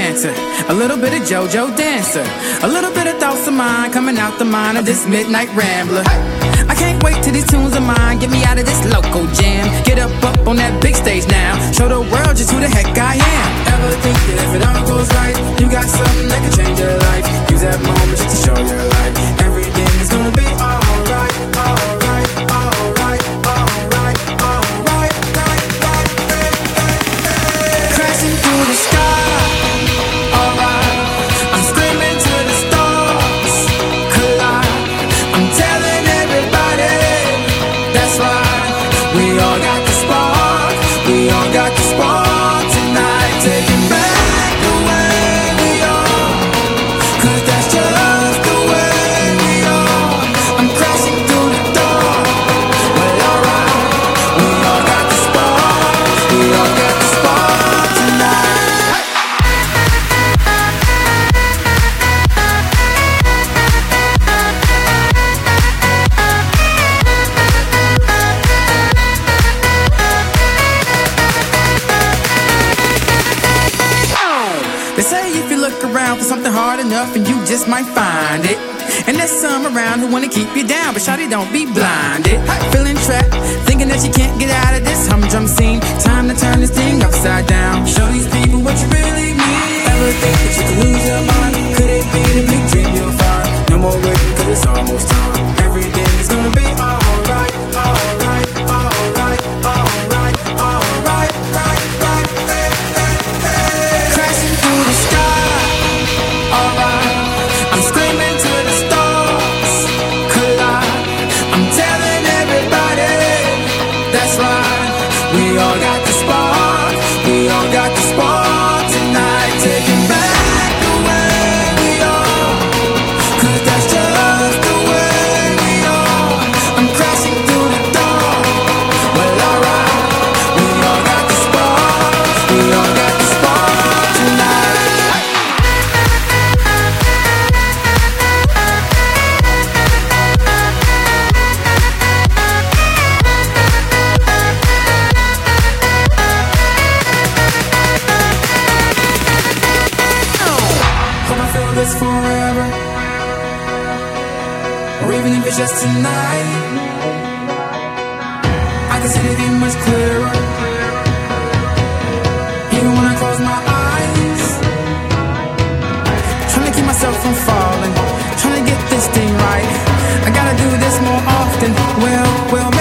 Romancer, a little bit of JoJo Dancer, a little bit of thoughts of mine coming out the mind of this midnight rambler. I can't wait till these tunes of mine get me out of this local jam. Get up on that big stage now, show the world just who the heck I am. Ever think that if it all goes right, you got something that can change your life? Use that moment just to show your life. Everything is gonna be alright, alright, alright, alright, alright, right. Crashing through the sky, alright. I'm screaming till the stars collide. I'm telling everybody, that's right. We all got the spark, we all got the spark tonight. Taking back the way we are, 'cause that's just the way we are. I'm crashing through the door, well alright. We all got the spark, we all got the spark tonight. They say if you look around for something hard enough, and you just might find it. And there's some around who wanna keep you down, but shawty, don't be blinded. Feeling trapped, thinking that you can't get out of this humdrum scene. Time to turn this thing upside down. Show these people what you really need. Ever think that you could lose your mind? Could it be the big dream you'll find? No more waiting, 'cause it's almost time. Everything is gonna be alright, alright, alright, alright, alright, right, right, hey, hey, hey. Crashing through the sky, alright. I'm screaming till the stars collide. I'm telling everybody, that's right. We all got the spark, we all got the spark tonight. Taking back the way we are, 'cause that's just the way we are. I'm crashing through the door, well alright. We all got the spark, we all got the spark tonight. Hope I feel this forever, or even if it's just tonight. I can see the game much clearer, even when I close my eyes. Trying to keep myself from falling, trying to get this thing right. I gotta do this more often. Well,